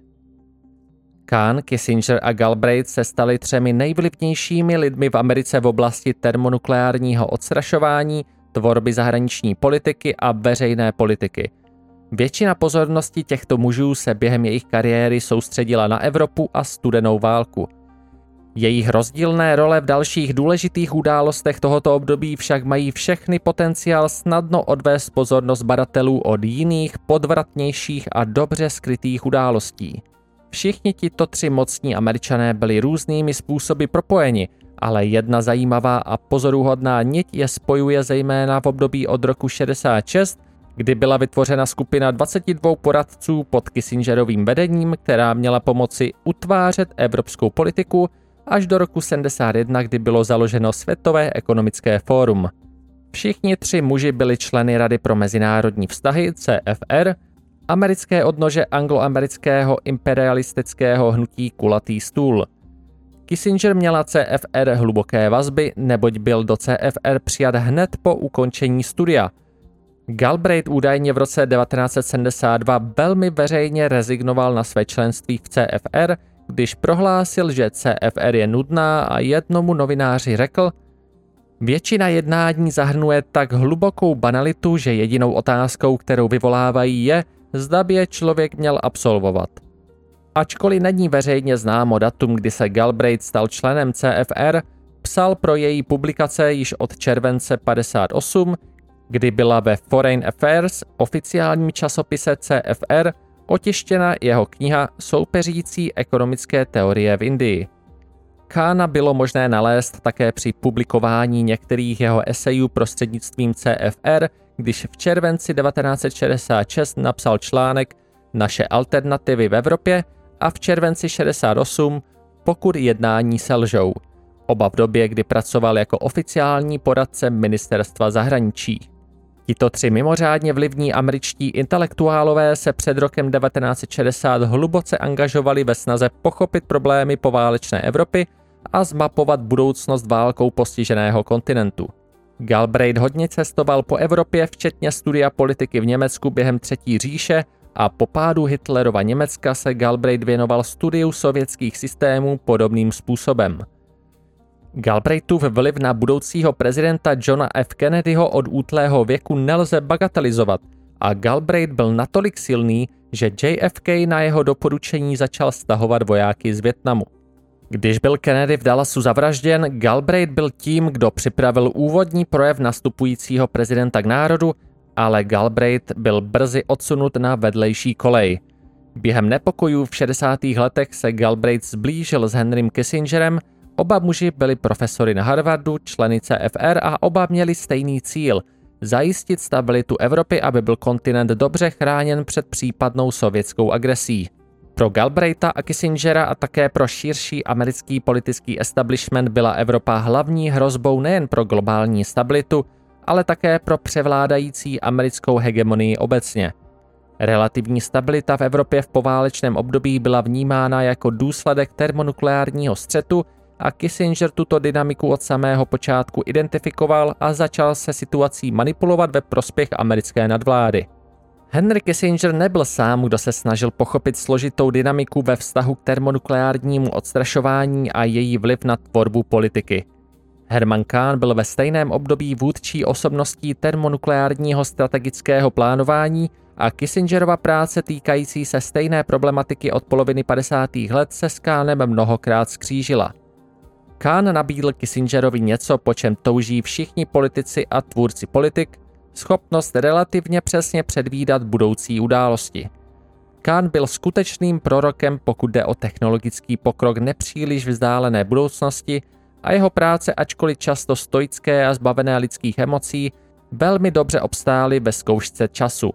Kahn, Kissinger a Galbraith se stali 3 nejvlivnějšími lidmi v Americe v oblasti termonukleárního odstrašování, tvorby zahraniční politiky a veřejné politiky. Většina pozornosti těchto mužů se během jejich kariéry soustředila na Evropu a studenou válku. Jejich rozdílné role v dalších důležitých událostech tohoto období však mají všechny potenciál snadno odvést pozornost badatelů od jiných, podvratnějších a dobře skrytých událostí. Všichni tito 3 mocní Američané byli různými způsoby propojeni, ale jedna zajímavá a pozoruhodná niť je spojuje zejména v období od roku 66, kdy byla vytvořena skupina 22 poradců pod Kissingerovým vedením, která měla pomoci utvářet evropskou politiku, až do roku 71, kdy bylo založeno Světové ekonomické fórum. Všichni 3 muži byli členy Rady pro mezinárodní vztahy CFR, americké odnože angloamerického imperialistického hnutí Kulatý stůl. Kissinger měla CFR hluboké vazby, neboť byl do CFR přijat hned po ukončení studia. Galbraith údajně v roce 1972 velmi veřejně rezignoval na své členství v CFR, když prohlásil, že CFR je nudná a jednomu novináři řekl: většina jednání zahrnuje tak hlubokou banalitu, že jedinou otázkou, kterou vyvolávají, je, zda by je člověk měl absolvovat. Ačkoliv není veřejně známo datum, kdy se Galbraith stal členem CFR, psal pro její publikace již od července 58, kdy byla ve Foreign Affairs, oficiálním časopise CFR, otištěna jeho kniha Soupeřící ekonomické teorie v Indii. Kahna bylo možné nalézt také při publikování některých jeho esejů prostřednictvím CFR, když v červenci 1966 napsal článek Naše alternativy v Evropě a v červenci 68 Pokud jednání selžou, oba v době, kdy pracoval jako oficiální poradce ministerstva zahraničí. Tito 3 mimořádně vlivní američtí intelektuálové se před rokem 1960 hluboce angažovali ve snaze pochopit problémy poválečné Evropy a zmapovat budoucnost válkou postiženého kontinentu. Galbraith hodně cestoval po Evropě, včetně studia politiky v Německu během Třetí říše, a po pádu Hitlerova Německa se Galbraith věnoval studiu sovětských systémů podobným způsobem. Galbraithův vliv na budoucího prezidenta Johna F. Kennedyho od útlého věku nelze bagatelizovat a Galbraith byl natolik silný, že JFK na jeho doporučení začal stahovat vojáky z Vietnamu. Když byl Kennedy v Dallasu zavražděn, Galbraith byl tím, kdo připravil úvodní projev nastupujícího prezidenta k národu, ale Galbraith byl brzy odsunut na vedlejší kolej. Během nepokojů v 60. letech se Galbraith zblížil s Henrym Kissingerem. Oba muži byli profesory na Harvardu, členy CFR a oba měli stejný cíl – zajistit stabilitu Evropy, aby byl kontinent dobře chráněn před případnou sovětskou agresí. Pro Galbraitha a Kissingera a také pro širší americký politický establishment byla Evropa hlavní hrozbou nejen pro globální stabilitu, ale také pro převládající americkou hegemonii obecně. Relativní stabilita v Evropě v poválečném období byla vnímána jako důsledek termonukleárního střetu a Kissinger tuto dynamiku od samého počátku identifikoval a začal se situací manipulovat ve prospěch americké nadvlády. Henry Kissinger nebyl sám, kdo se snažil pochopit složitou dynamiku ve vztahu k termonukleárnímu odstrašování a její vliv na tvorbu politiky. Herman Kahn byl ve stejném období vůdčí osobností termonukleárního strategického plánování a Kissingerova práce týkající se stejné problematiky od poloviny 50. let se s Kahnem mnohokrát skřížila. Kahn nabídl Kissingerovi něco, po čem touží všichni politici a tvůrci politik, schopnost relativně přesně předvídat budoucí události. Kahn byl skutečným prorokem, pokud jde o technologický pokrok nepříliš vzdálené budoucnosti a jeho práce, ačkoliv často stoické a zbavené lidských emocí, velmi dobře obstály ve zkoušce času.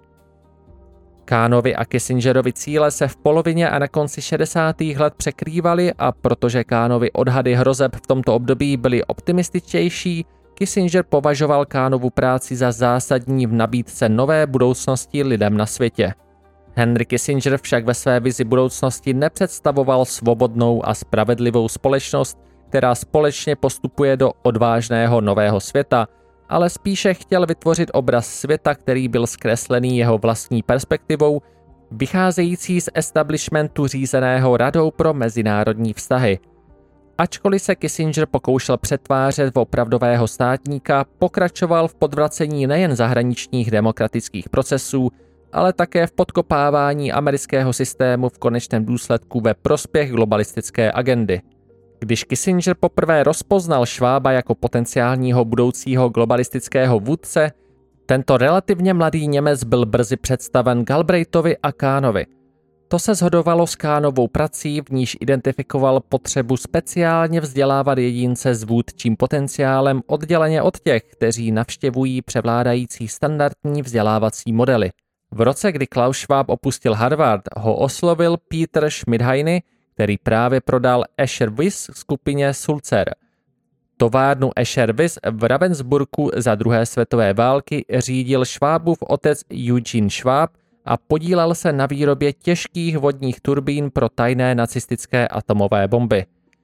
Kahnovi a Kissingerovi cíle se v polovině a na konci 60. let překrývaly a protože Kahnovi odhady hrozeb v tomto období byly optimističtější, Kissinger považoval Kahnovu práci za zásadní v nabídce nové budoucnosti lidem na světě. Henry Kissinger však ve své vizi budoucnosti nepředstavoval svobodnou a spravedlivou společnost, která společně postupuje do odvážného nového světa, ale spíše chtěl vytvořit obraz světa, který byl zkreslený jeho vlastní perspektivou, vycházející z establishmentu řízeného Radou pro mezinárodní vztahy. Ačkoliv se Kissinger pokoušel přetvářet v opravdového státníka, pokračoval v podvracení nejen zahraničních demokratických procesů, ale také v podkopávání amerického systému v konečném důsledku ve prospěch globalistické agendy. Když Kissinger poprvé rozpoznal Schwaba jako potenciálního budoucího globalistického vůdce, tento relativně mladý Němec byl brzy představen Galbraithovi a Kahnovi. To se shodovalo s Kahnovou prací, v níž identifikoval potřebu speciálně vzdělávat jedince s vůdčím potenciálem odděleně od těch, kteří navštěvují převládající standardní vzdělávací modely. V roce, kdy Klaus Schwab opustil Harvard, ho oslovil Peter Schmidheiny, který právě prodal Escher Wyss skupině Sulzer. Továrnu Escher Wyss v Ravensburgu za druhé světové války řídil Schwabův otec Eugene Schwab a podílel se na výrobě těžkých vodních turbín pro tajné nacistické atomové bomby.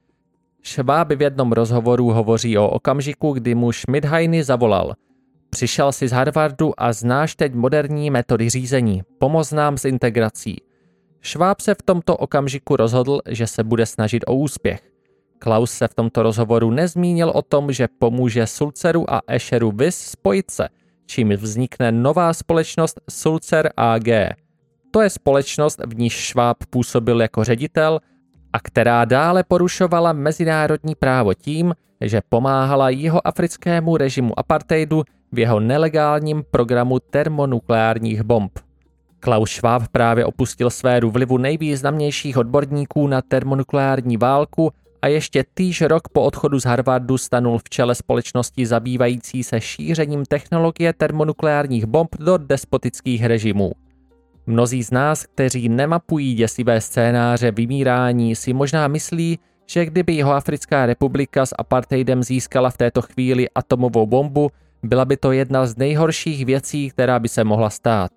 Schwab v jednom rozhovoru hovoří o okamžiku, kdy mu Schmidheiny zavolal: "Přišel jsi z Harvardu a znáš teď moderní metody řízení. Pomoz nám s integrací." Schwab se v tomto okamžiku rozhodl, že se bude snažit o úspěch. Klaus se v tomto rozhovoru nezmínil o tom, že pomůže Sulzeru a Escheru Wyss spojit se, čím vznikne nová společnost Sulzer AG. To je společnost, v níž Schwab působil jako ředitel a která dále porušovala mezinárodní právo tím, že pomáhala jihoafrickému režimu apartheidu v jeho nelegálním programu termonukleárních bomb. Klaus Schwab právě opustil sféru vlivu nejvýznamnějších odborníků na termonukleární válku a ještě týž rok po odchodu z Harvardu stanul v čele společnosti zabývající se šířením technologie termonukleárních bomb do despotických režimů. Mnozí z nás, kteří nemapují děsivé scénáře vymírání, si možná myslí, že kdyby Jihoafrická republika s apartheidem získala v této chvíli atomovou bombu, byla by to jedna z nejhorších věcí, která by se mohla stát.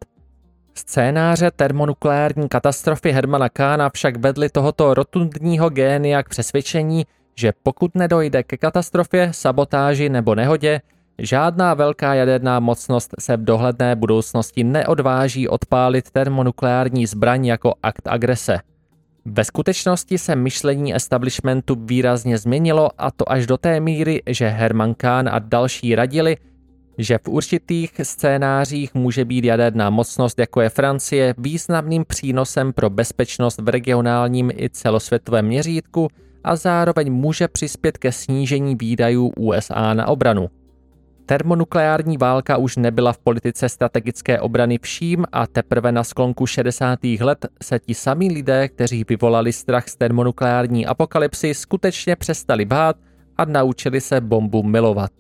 Scénáře termonukleární katastrofy Hermana Kahna však vedly tohoto rotundního génia k přesvědčení, že pokud nedojde ke katastrofě, sabotáži nebo nehodě, žádná velká jaderná mocnost se v dohledné budoucnosti neodváží odpálit termonukleární zbraň jako akt agrese. Ve skutečnosti se myšlení establishmentu výrazně změnilo, a to až do té míry, že Herman Kahn a další radili, že v určitých scénářích může být jaderná mocnost, jako je Francie, významným přínosem pro bezpečnost v regionálním i celosvětovém měřítku a zároveň může přispět ke snížení výdajů USA na obranu. Termonukleární válka už nebyla v politice strategické obrany vším a teprve na sklonku 60. let se ti samí lidé, kteří vyvolali strach z termonukleární apokalypsy, skutečně přestali bát a naučili se bombu milovat.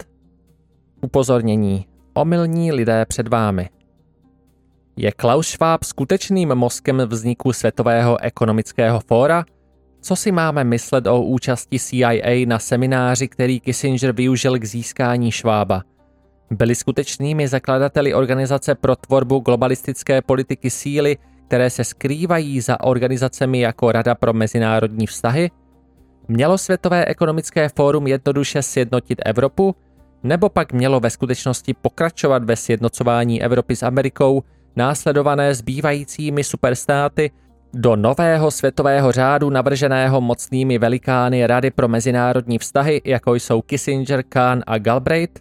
Upozornění. Omylní lidé před vámi. Je Klaus Schwab skutečným mozkem vzniku Světového ekonomického fóra? Co si máme myslet o účasti CIA na semináři, který Kissinger využil k získání Schwaba? Byli skutečnými zakladateli organizace pro tvorbu globalistické politiky síly, které se skrývají za organizacemi jako Rada pro mezinárodní vztahy? Mělo Světové ekonomické fórum jednoduše sjednotit Evropu? Nebo pak mělo ve skutečnosti pokračovat ve sjednocování Evropy s Amerikou, následované zbývajícími superstáty, do nového světového řádu navrženého mocnými velikány Rady pro mezinárodní vztahy, jako jsou Kissinger, Kahn a Galbraith?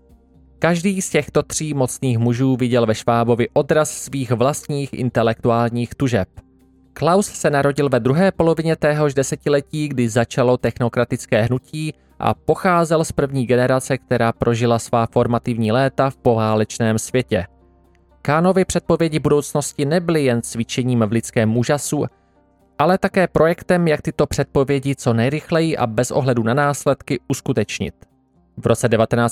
Každý z těchto tří mocných mužů viděl ve Schwabovi odraz svých vlastních intelektuálních tužeb. Klaus se narodil ve druhé polovině téhož desetiletí, kdy začalo technokratické hnutí, a pocházel z první generace, která prožila svá formativní léta v poválečném světě. Kahnovy předpovědi budoucnosti nebyly jen cvičením v lidském úžasu, ale také projektem, jak tyto předpovědi co nejrychleji a bez ohledu na následky uskutečnit. V roce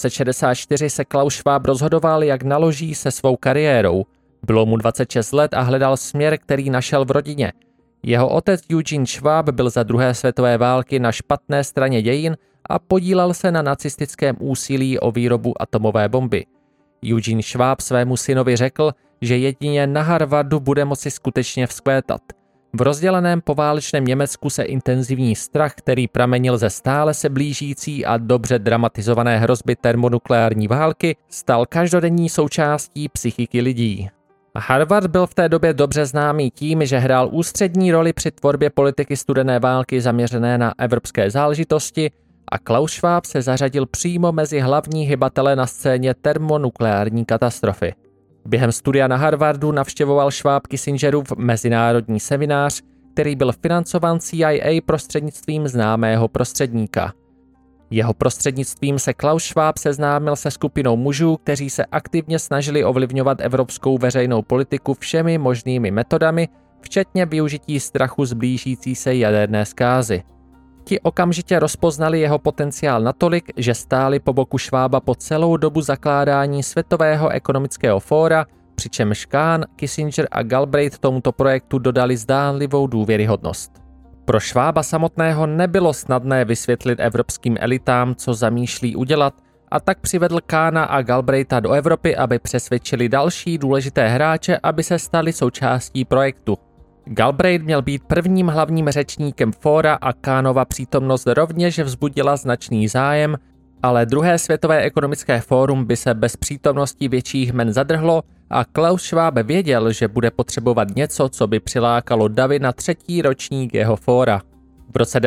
1964 se Klaus Schwab rozhodoval, jak naloží se svou kariérou. Bylo mu 26 let a hledal směr, který našel v rodině. Jeho otec Eugene Schwab byl za druhé světové války na špatné straně dějin a podílel se na nacistickém úsilí o výrobu atomové bomby. Eugene Schwab svému synovi řekl, že jedině na Harvardu bude moci skutečně vzkvétat. V rozděleném poválečném Německu se intenzivní strach, který pramenil ze stále se blížící a dobře dramatizované hrozby termonukleární války, stal každodenní součástí psychiky lidí. Harvard byl v té době dobře známý tím, že hrál ústřední roli při tvorbě politiky studené války zaměřené na evropské záležitosti a Klaus Schwab se zařadil přímo mezi hlavní hybatele na scéně termonukleární katastrofy. Během studia na Harvardu navštěvoval Schwab Kissingerův mezinárodní seminář, který byl financován CIA prostřednictvím známého prostředníka. Jeho prostřednictvím se Klaus Schwab seznámil se skupinou mužů, kteří se aktivně snažili ovlivňovat evropskou veřejnou politiku všemi možnými metodami, včetně využití strachu z blížící se jaderné zkázy. Ti okamžitě rozpoznali jeho potenciál natolik, že stáli po boku Schwaba po celou dobu zakládání Světového ekonomického fóra, přičemž Kahn, Kissinger a Galbraith tomuto projektu dodali zdánlivou důvěryhodnost. Pro Schwaba samotného nebylo snadné vysvětlit evropským elitám, co zamýšlí udělat, a tak přivedl Kahna a Galbraitha do Evropy, aby přesvědčili další důležité hráče, aby se stali součástí projektu. Galbraith měl být prvním hlavním řečníkem fóra a Kahnova přítomnost rovněž vzbudila značný zájem, ale druhé světové ekonomické fórum by se bez přítomnosti větších jmen zadrhlo a Klaus Schwab věděl, že bude potřebovat něco, co by přilákalo davy na 3. ročník jeho fóra. V roce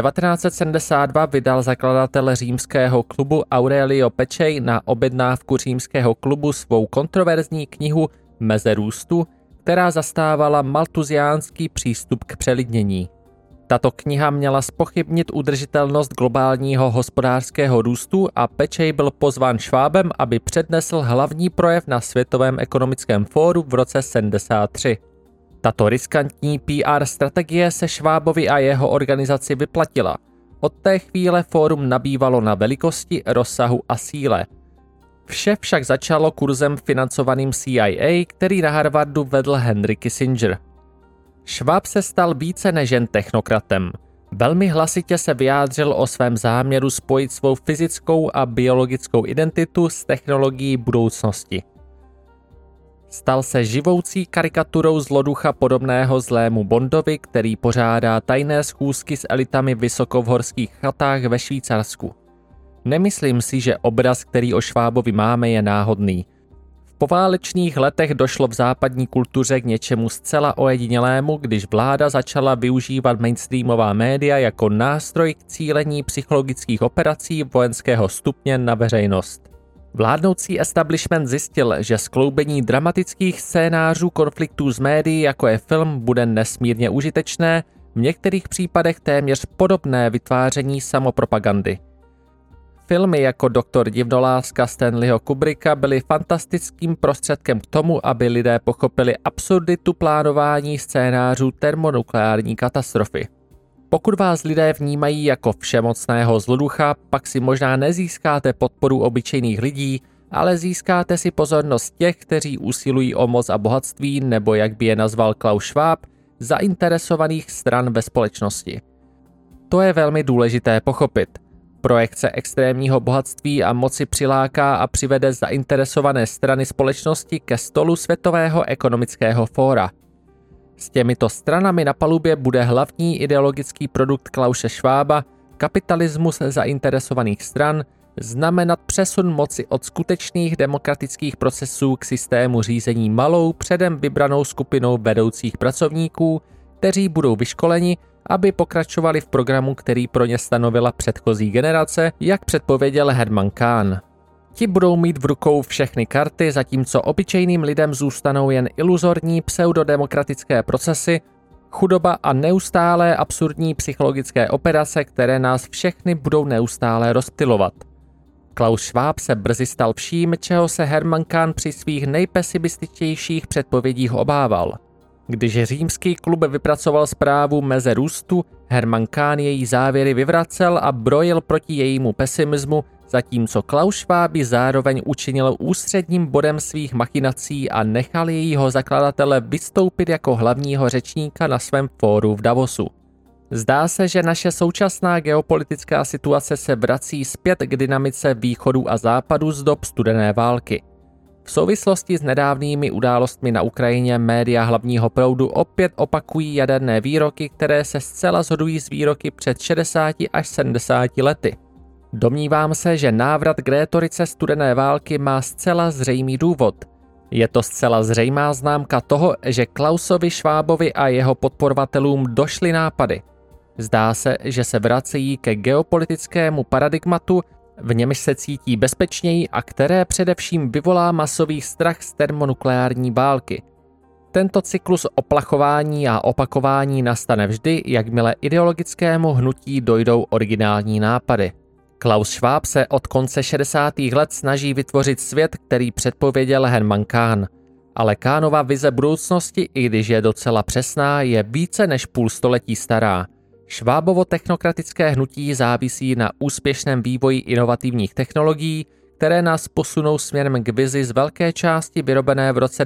1972 vydal zakladatel římského klubu Aurelio Peccei na objednávku římského klubu svou kontroverzní knihu Meze růstu, která zastávala maltuziánský přístup k přelidnění. Tato kniha měla zpochybnit udržitelnost globálního hospodářského růstu a Peccei byl pozván Schwabem, aby přednesl hlavní projev na Světovém ekonomickém fóru v roce 1973. Tato riskantní PR strategie se Schwabovi a jeho organizaci vyplatila. Od té chvíle fórum nabývalo na velikosti, rozsahu a síle. Vše však začalo kurzem financovaným CIA, který na Harvardu vedl Henry Kissinger. Schwab se stal více než jen technokratem. Velmi hlasitě se vyjádřil o svém záměru spojit svou fyzickou a biologickou identitu s technologií budoucnosti. Stal se živoucí karikaturou zloducha podobného zlému Bondovi, který pořádá tajné schůzky s elitami vysoko v horských chatách ve Švýcarsku. Nemyslím si, že obraz, který o Schwabovi máme, je náhodný. V poválečných letech došlo v západní kultuře k něčemu zcela ojedinělému, když vláda začala využívat mainstreamová média jako nástroj k cílení psychologických operací vojenského stupně na veřejnost. Vládnoucí establishment zjistil, že skloubení dramatických scénářů konfliktů z médií, jako je film, bude nesmírně užitečné, v některých případech téměř podobné vytváření samopropagandy. Filmy jako Doktor divnoláska Stanleyho Kubricka byly fantastickým prostředkem k tomu, aby lidé pochopili absurditu plánování scénářů termonukleární katastrofy. Pokud vás lidé vnímají jako všemocného zloducha, pak si možná nezískáte podporu obyčejných lidí, ale získáte si pozornost těch, kteří usilují o moc a bohatství, nebo jak by je nazval Klaus Schwab, zainteresovaných stran ve společnosti. To je velmi důležité pochopit. Projekce extrémního bohatství a moci přiláká a přivede zainteresované strany společnosti ke stolu Světového ekonomického fóra. S těmito stranami na palubě bude hlavní ideologický produkt Klause Schwaba, kapitalismus zainteresovaných stran, znamenat přesun moci od skutečných demokratických procesů k systému řízení malou, předem vybranou skupinou vedoucích pracovníků, kteří budou vyškoleni, aby pokračovali v programu, který pro ně stanovila předchozí generace, jak předpověděl Herman Kahn. Ti budou mít v rukou všechny karty, zatímco obyčejným lidem zůstanou jen iluzorní pseudodemokratické procesy, Chudoba a neustálé absurdní psychologické operace, které nás všechny budou neustále rozptylovat. Klaus Schwab se brzy stal vším, čeho se Herman Kahn při svých nejpesimističtějších předpovědích obával. Když římský klub vypracoval zprávu Meze růstu, Herman Kahn její závěry vyvracel a brojil proti jejímu pesimismu, zatímco Klaus Schwab ji zároveň učinil ústředním bodem svých machinací a nechal jejího zakladatele vystoupit jako hlavního řečníka na svém fóru v Davosu. Zdá se, že naše současná geopolitická situace se vrací zpět k dynamice východu a západu z dob studené války. V souvislosti s nedávnými událostmi na Ukrajině média hlavního proudu opět opakují jaderné výroky, které se zcela shodují s výroky před 60 až 70 lety. Domnívám se, že návrat k rétorice studené války má zcela zřejmý důvod. Je to zcela zřejmá známka toho, že Klausovi Schwabovi a jeho podporovatelům došly nápady. Zdá se, že se vracejí ke geopolitickému paradigmatu, v němž se cítí bezpečněji a které především vyvolá masový strach z termonukleární války. Tento cyklus oplachování a opakování nastane vždy, jakmile ideologickému hnutí dojdou originální nápady. Klaus Schwab se od konce 60. let snaží vytvořit svět, který předpověděl Herman Kahn. Ale Kahnova vize budoucnosti, i když je docela přesná, je více než půl století stará. Schwabovo technokratické hnutí závisí na úspěšném vývoji inovativních technologií, které nás posunou směrem k vizi z velké části vyrobené v roce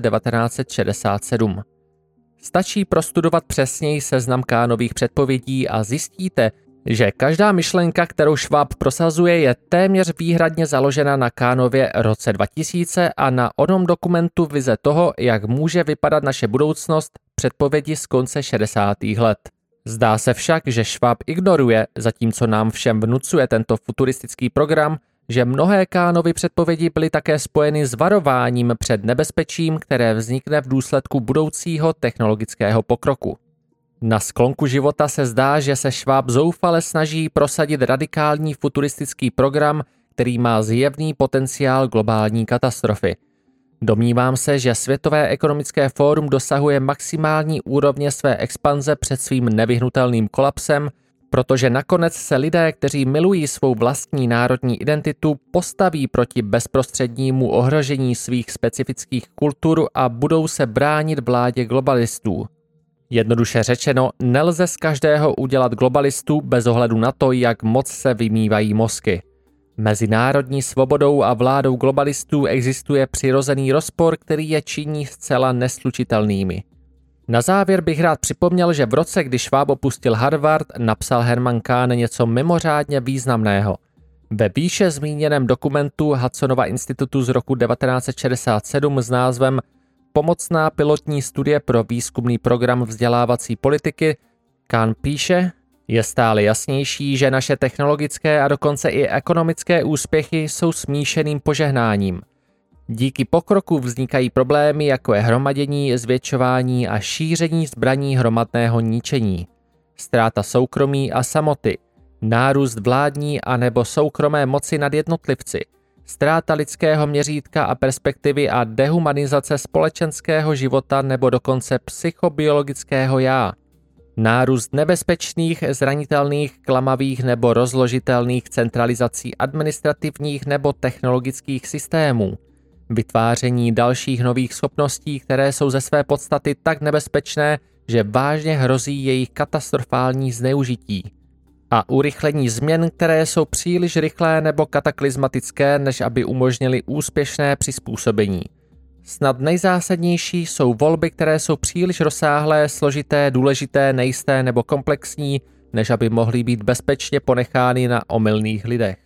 1967. Stačí prostudovat přesněji seznam Kahnových předpovědí a zjistíte, že každá myšlenka, kterou Schwab prosazuje, je téměř výhradně založena na Kahnově roce 2000 a na onom dokumentu vize toho, jak může vypadat naše budoucnost, předpovědi z konce 60. let. Zdá se však, že Schwab ignoruje, zatímco nám všem vnucuje tento futuristický program, že mnohé Kahnovy předpovědi byly také spojeny s varováním před nebezpečím, které vznikne v důsledku budoucího technologického pokroku. Na sklonku života se zdá, že se Schwab zoufale snaží prosadit radikální futuristický program, který má zjevný potenciál globální katastrofy. Domnívám se, že Světové ekonomické fórum dosahuje maximální úrovně své expanze před svým nevyhnutelným kolapsem, protože nakonec se lidé, kteří milují svou vlastní národní identitu, postaví proti bezprostřednímu ohrožení svých specifických kultur a budou se bránit vládě globalistů. Jednoduše řečeno, nelze z každého udělat globalistu bez ohledu na to, jak moc se vymývají mozky. Mezi národní svobodou a vládou globalistů existuje přirozený rozpor, který je činí zcela neslučitelnými. Na závěr bych rád připomněl, že v roce, kdy Schwab opustil Harvard, napsal Herman Kahn něco mimořádně významného. Ve výše zmíněném dokumentu Hudsonova institutu z roku 1967 s názvem Pomocná pilotní studie pro výzkumný program vzdělávací politiky Kahn píše: je stále jasnější, že naše technologické a dokonce i ekonomické úspěchy jsou smíšeným požehnáním. Díky pokroku vznikají problémy, jako je hromadění, zvětšování a šíření zbraní hromadného ničení, ztráta soukromí a samoty, nárůst vládní a nebo soukromé moci nad jednotlivci, ztráta lidského měřítka a perspektivy a dehumanizace společenského života nebo dokonce psychobiologického já. Nárůst nebezpečných, zranitelných, klamavých nebo rozložitelných centralizací administrativních nebo technologických systémů. Vytváření dalších nových schopností, které jsou ze své podstaty tak nebezpečné, že vážně hrozí jejich katastrofální zneužití. A urychlení změn, které jsou příliš rychlé nebo kataklizmatické, než aby umožnily úspěšné přizpůsobení. Snad nejzásadnější jsou volby, které jsou příliš rozsáhlé, složité, důležité, nejisté nebo komplexní, než aby mohly být bezpečně ponechány na omylných lidech.